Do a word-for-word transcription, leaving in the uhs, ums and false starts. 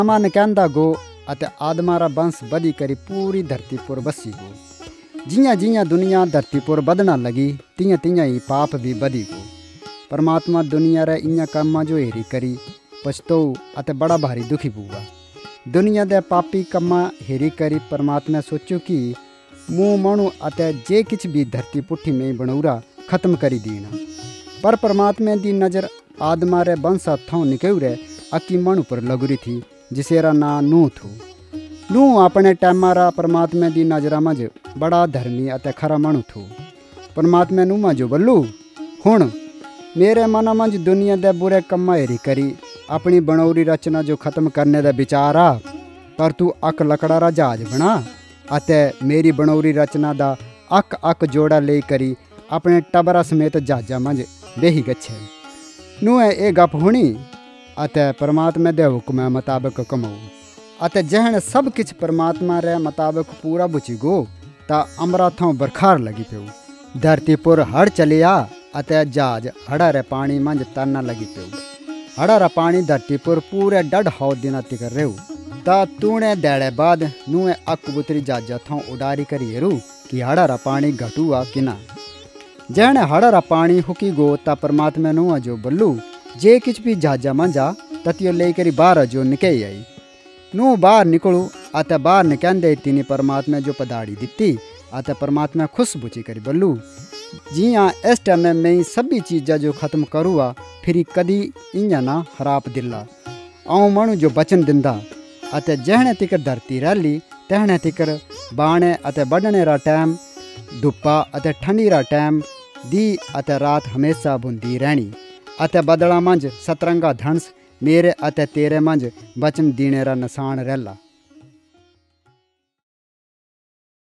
अमा नकैंदा गो अते आदमारा बंश बधी करी पूरी धरती पर बसी गो। जियां जियां दुनिया धरती पर बधना लगी तियां तियां ही पाप भी बधी गो। परमात्मा दुनिया रे इयां कम्मा जो हेरी करी पछतोऊ अते बड़ा भारी दुखी बुआ। दुनिया दे पापी कम्मा हेरी करी परमात्मा सोचो कि मूँ मणु अते जे किछ भी धरती पुठी में बनौरा खत्म करी दीना। पर परमात्मा दी नज़र आदमा रे बंशा थों निकौरे अकी मणु पर लगुरी थी जिसेरा ना नूह थू। नूह अपने टाइमा रा परमात्मा दी नजरा मज बड़ा धर्मी अते खरा मणु थू। परमात्मा नूह जो बल्लू हुण मेरे मन मज दुनिया दे बुरे कम्मा हेरी करी अपनी बनौरी रचना जो खत्म करने दा विचार आ। पर तू अक लकड़ा रा जहाज बना अते मेरी बनौरी रचना दा अक अक जोड़ा ले करी अपने टबरा समेत जहाजा मज बेही गच्छे। नूह ए गप हुणी अते परमात्मा दे हुक्म मुताबिक कमाऊ अते जहन सब किछ परमात्मा रे मुताबिक पूरा बुची गो ता अमरा थों बरखार लगी प्यो। धरती पर हड़ चलिया अते जहाज हड़ा रे पानी मंज तरना लगी प्यो। हड़ा रा पानी धरती पर पूरे डढ़ हौ दिना तिकर रेहू। ता तूने देड़े बाद नूह अकबूतरी जहाजा थों उडारी करी हेरू कि हड़ा रा पानी घटुआ कि ना। जहन हड़ा रा पानी हुकी गो ता परमात्मा नूह जो बल्लू जे किछ भी जहाजा मंजा ततियो ले करी बाहर जो निकई आई। नूह बाहर निकलू अते बाहर निकंदे तिनी परमात्मा जो पदाड़ी दिती अते परमात्मा खुश बुची करी बल्लू जियां इस टाइम में ही सभी चीज़ा जो खत्म करूआ फिर कदी इयां ना खराब दिला। आऊँ मणु जो बचन दिंदा अते जहने तिकर धरती रैली तहने तिकर बाणे अते बढ़ने रा टाइम धुप्पा अते ठंडी रा टाइम दी अते रात हमेशा बुंदी रहनी अते बदला मंज सतरंगा धनस मेरे अते तेरे मंज बचन दीने रा निशान रहला।